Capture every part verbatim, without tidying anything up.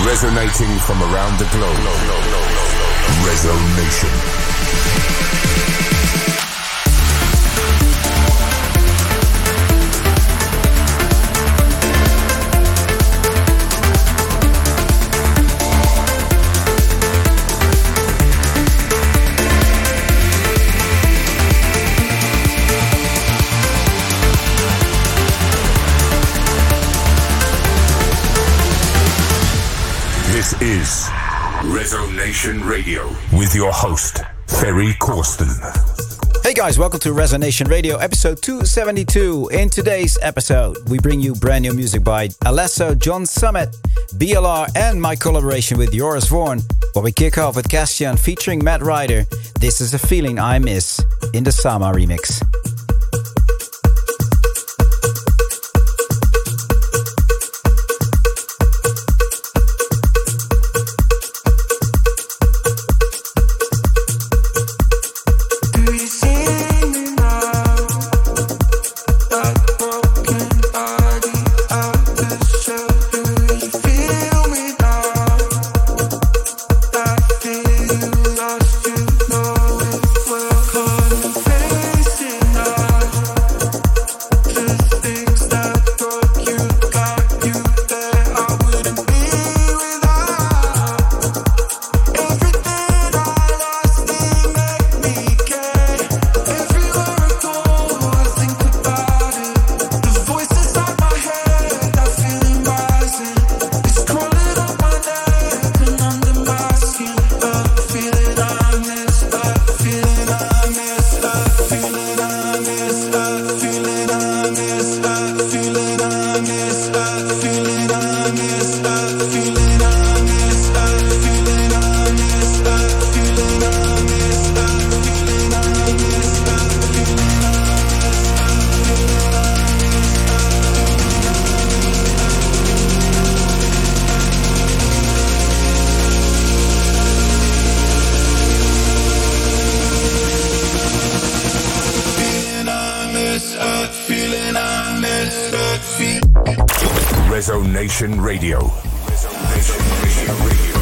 Resonating from around the globe. Resonation. This is Resonation Radio with your host, Ferry Corsten. Hey guys, welcome to Resonation Radio episode two seventy-two. In today's episode, we bring you brand new music by Alesso, John Summit, B L R, and my collaboration with Joris Voorn. But we kick off with Castian featuring Matt Ryder. This is a feeling I miss in the Sama remix. Resonation Radio. Resonation Radio.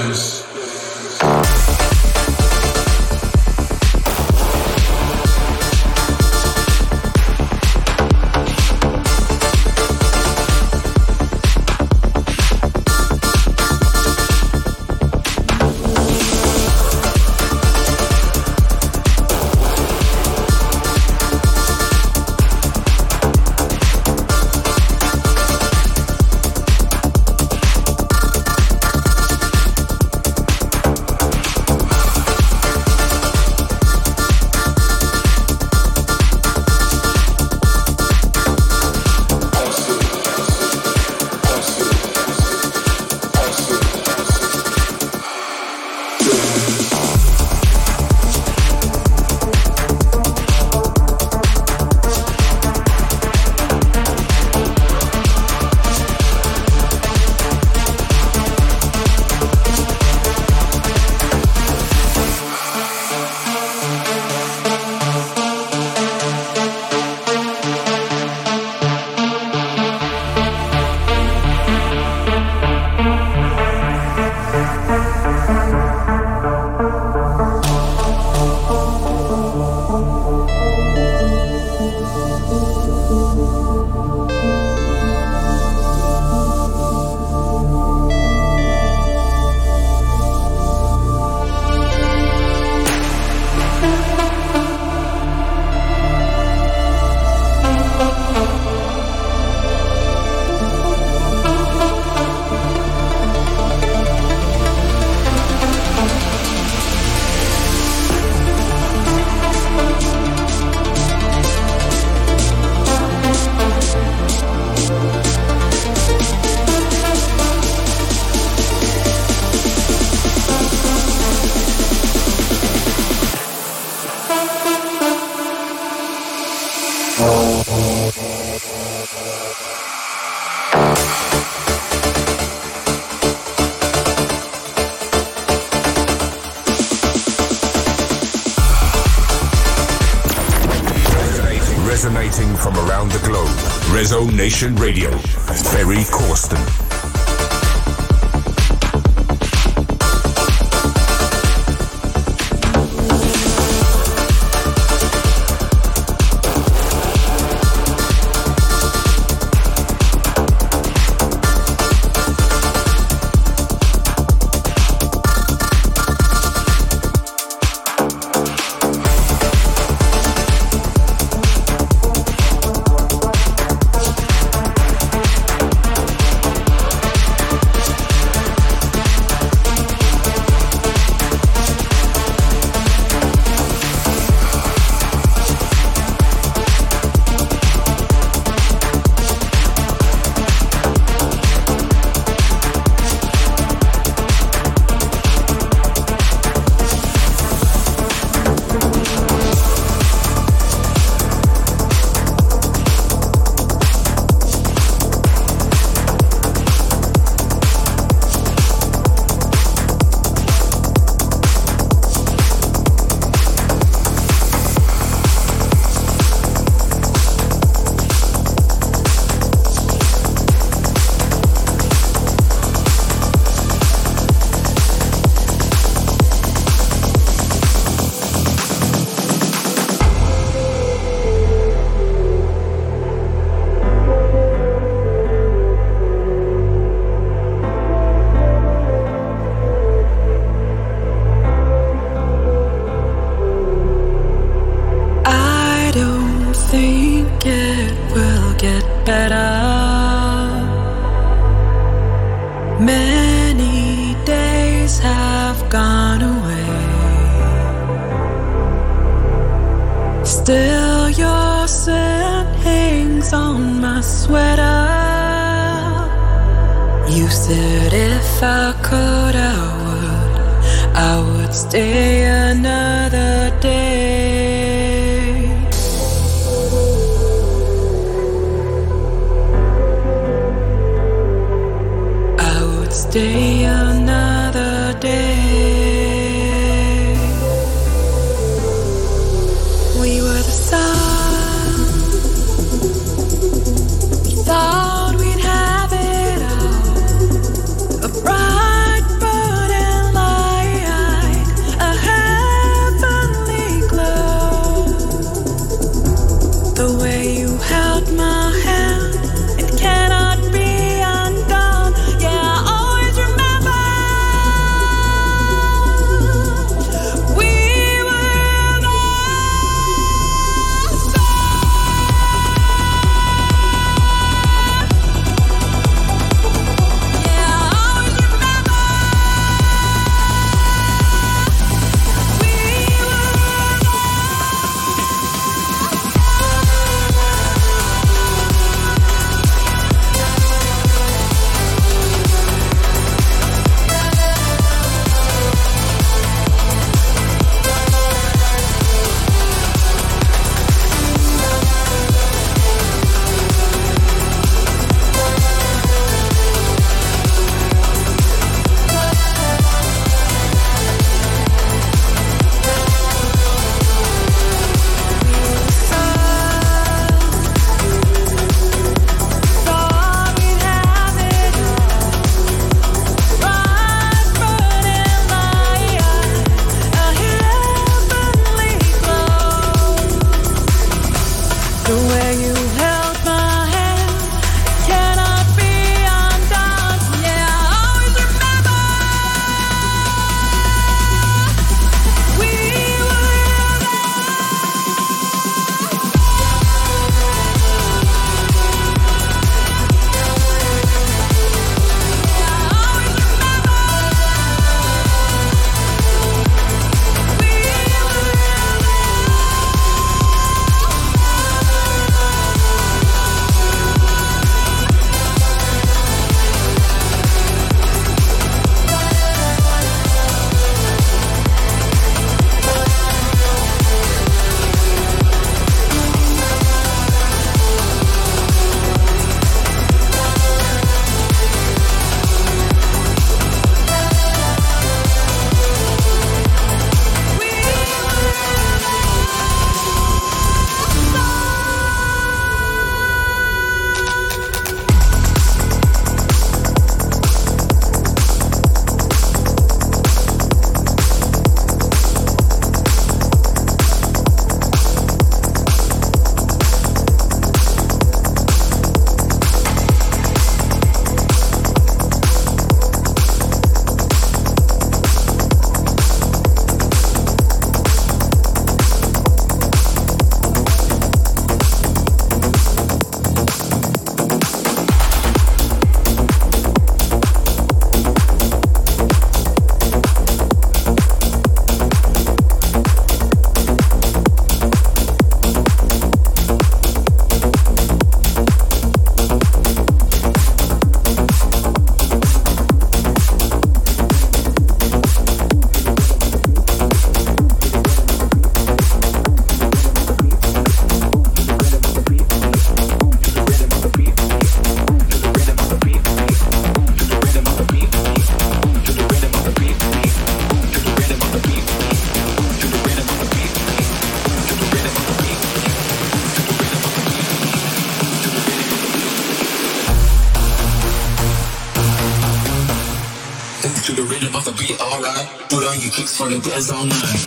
Dance. Resonating from around the globe. Rezo Nation Radio. Ferry Corsten. Thought we'd have it all, a bright, burning Move to the rhythm of the beat, alright. Put on your kicks for the dance all night.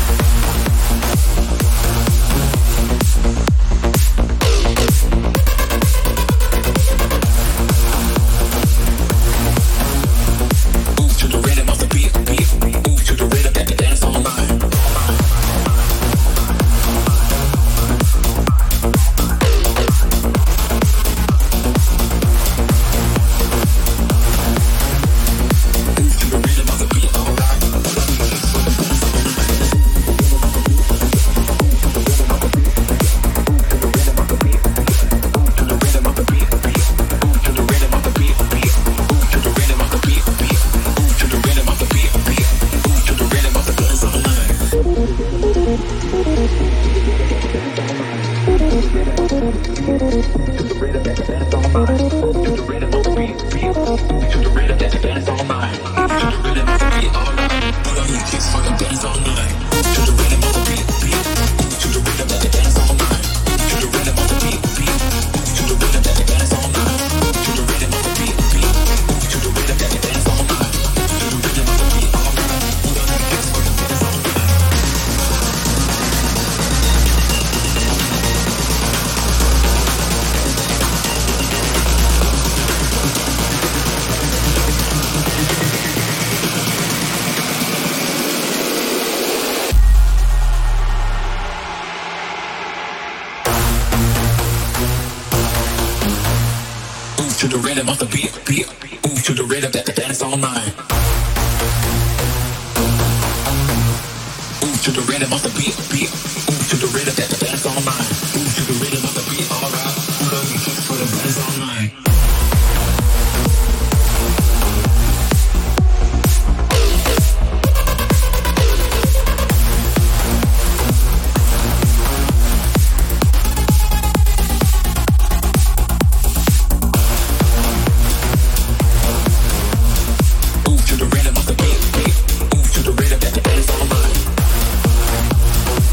To the rhythm of the beat, beat, move to the rhythm that the dance all night. Move to the rhythm of the beat, beat, move to the rhythm that the dance all night. Move to the rhythm of the beat, alright. Put on your kicks for the dance all night. Move to the rhythm of the beat, beat, move to the rhythm that the dance all night.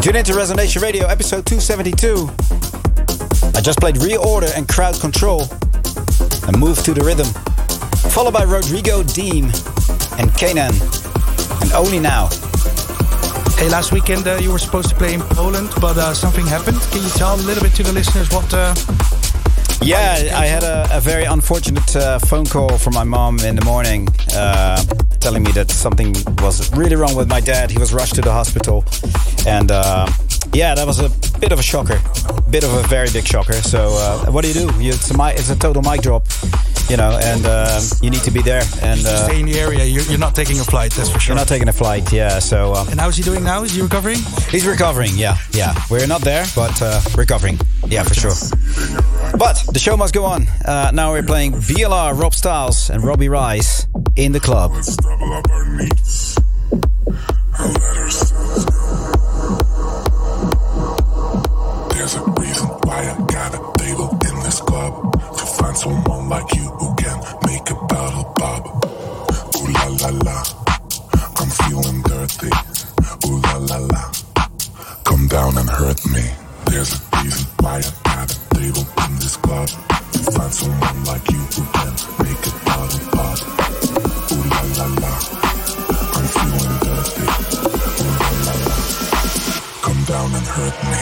Tune into Resonation Radio, episode two seventy-two. I just played Reorder and Crowd Control and Move to the Rhythm, followed by Rodrigo Deem and Kanan and Only Now. Hey, last weekend uh, you were supposed to play in Poland, but uh, something happened. Can you tell a little bit to the listeners what... Uh, yeah, I had a, a very unfortunate uh, phone call from my mom in the morning uh, telling me that something was really wrong with my dad. He was rushed to the hospital. And uh, yeah, that was a bit of a shocker. Bit of a very big shocker. So uh, what do you do? You, it's, a mic, it's a total mic drop. You know, and uh, you need to be there. And uh, stay in the area. You're, you're not taking a flight, that's for sure. You're not taking a flight, yeah. So. Uh, and how's he doing now? Is he recovering? He's recovering, yeah, yeah. We're not there, but uh, recovering, yeah, for sure. But the show must go on. Uh, now we're playing B L R, Rob Styles, and Robbie Rice in the club. Let's double up our needs and let ourselves go. There's a reason why I got a table in this club. To find someone like you who can make a bottle pop. Ooh la la la, I'm feeling dirty. Ooh la la la, come down and hurt me. There's a reason why I got a table in this club. To find someone like you who can make a bottle pop. Ooh la la la, I'm feeling dirty. Ooh la la la, come down and hurt me.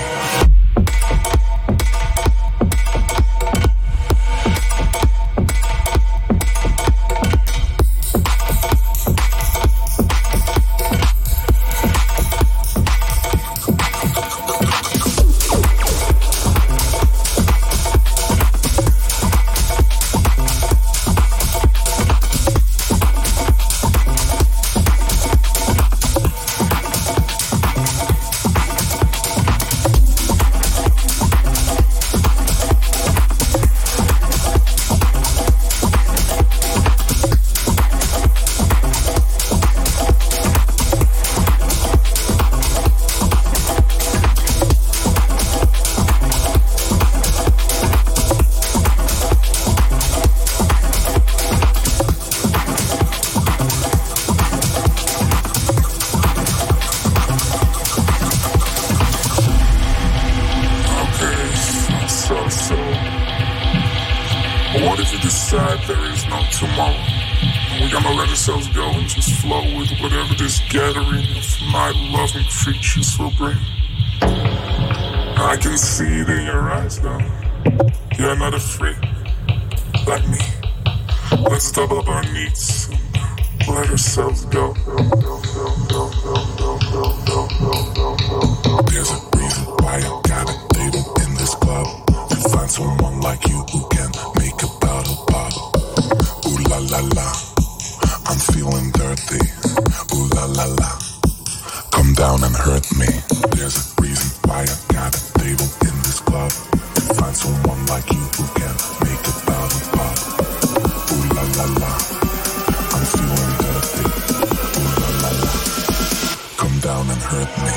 Creatures will bring. I can see it in your eyes now. You're not afraid, like me. Let's double up our needs and let ourselves go. There's a reason why I got a table in this club. To find someone like you who can make a bottle pop. Ooh la la la, I'm feeling dirty. Ooh la la la, come down and hurt me. There's a reason why I got a table in this club. To find someone like you who can make a bottle pop. Ooh la la la, I'm feeling dirty. Ooh la la la, come down and hurt me.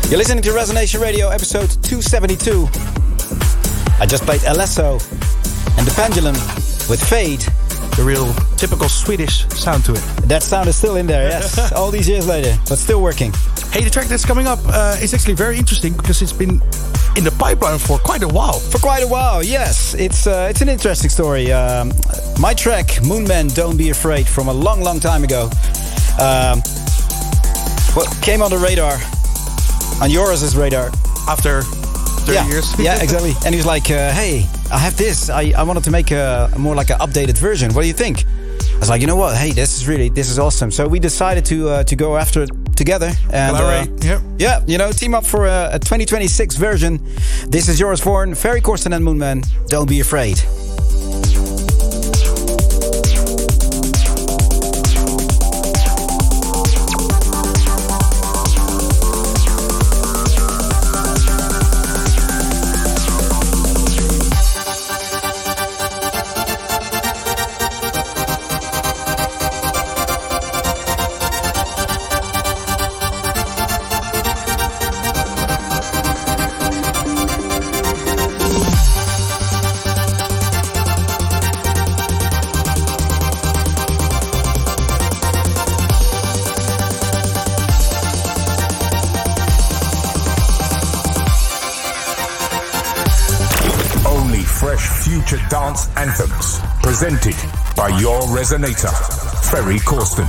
You're listening to Resonation Radio, episode two seventy-two. I just played Alesso and The Pendulum with Fade. The real typical Swedish sound to it. That sound is still in there, yes. All these years later, but still working. Hey, the track that's coming up uh, is actually very interesting because it's been in the pipeline for quite a while. For quite a while, yes. It's uh, it's an interesting story. Um, my track, Moonman, Don't Be Afraid, from a long, long time ago. Um, well, came on the radar, on Joris's radar. After thirty yeah, years? Yeah, exactly. And he was like, uh, hey, I have this. I, I wanted to make a, a more like an updated version. What do you think? I was like, you know what? Hey, this is really, this is awesome. So we decided to uh, to go after it together. And uh, yep. yeah, you know, team up for a, a twenty twenty-six version. This is Joris Voorn, Ferry Corsten and Moonman. Don't be afraid. Future dance anthems presented by your resonator, Ferry Corsten.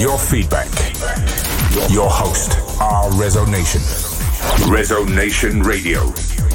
your feedback. Your host, our Resonation. Resonation Radio.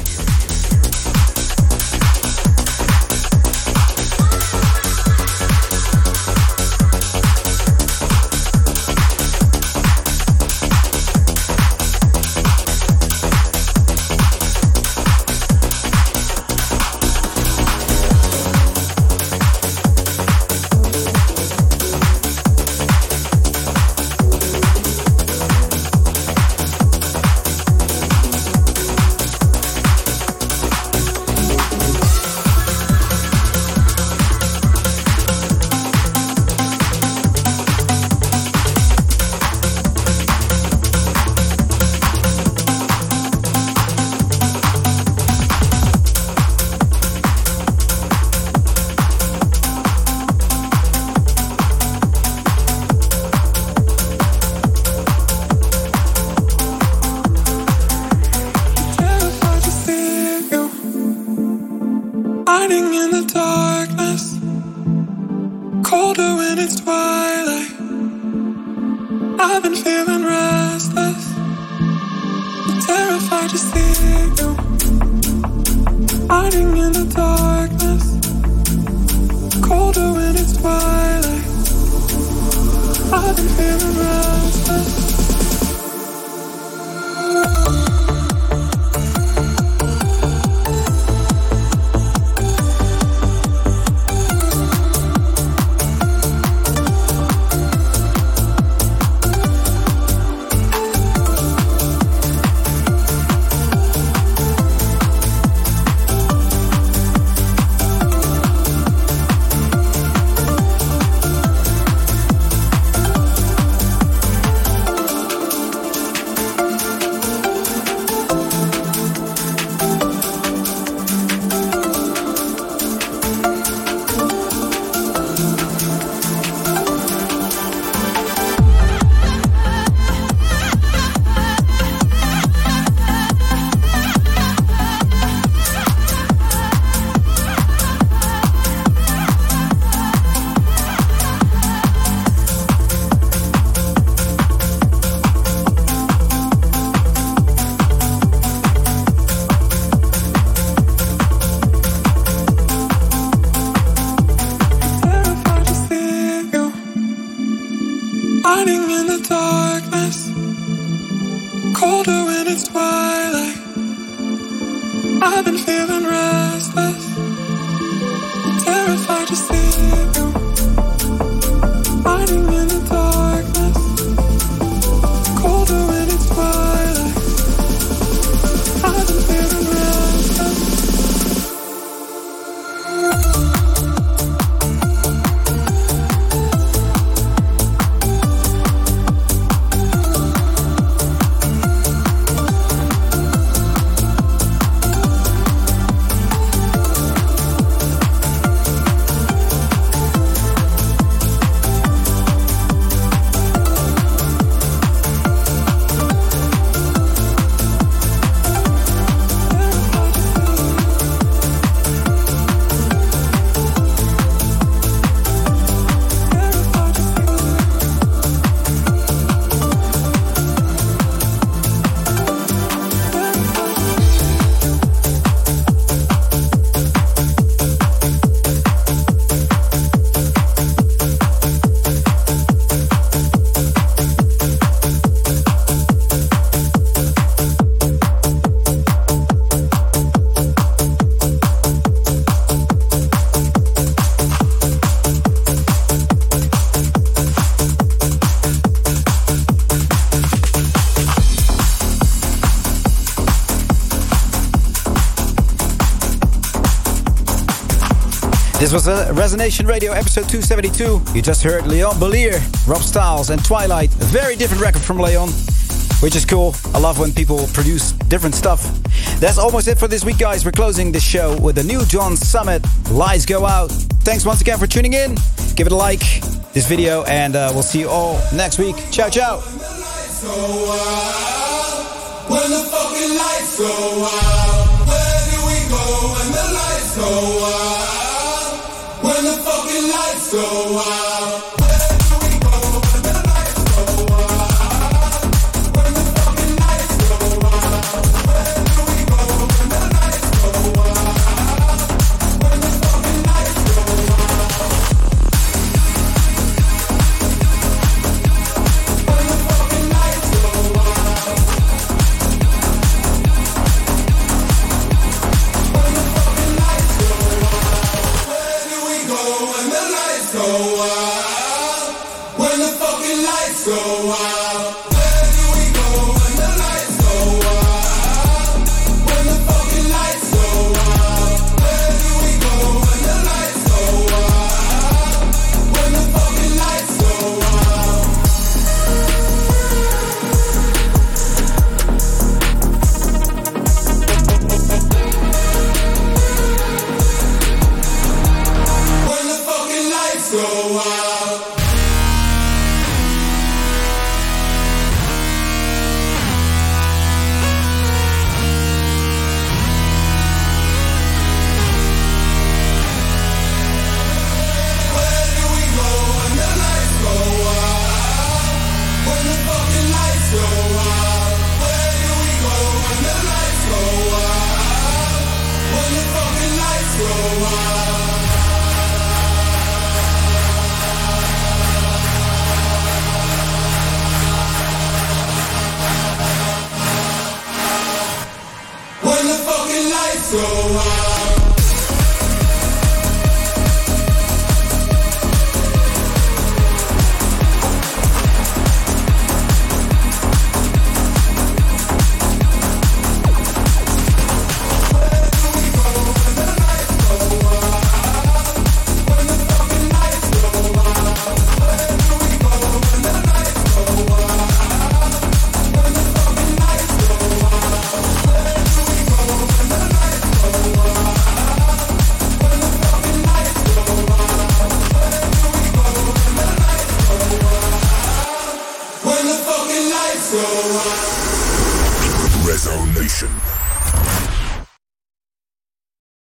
This was a Resonation Radio episode two seventy-two. You just heard Leon Bolier, Rob Styles and Twilight. A very different record from Leon, which is cool. I love when people produce different stuff. That's almost it for this week, guys. We're closing the show with the new John Summit, Lights Go Out. Thanks once again for tuning in. Give it a like, this video, and uh, we'll see you all next week. Ciao, ciao. When the fucking lights go out, where do we go when the lights go out? When the fucking lights go out, where do we go when the lights go out, when the fucking lights go out.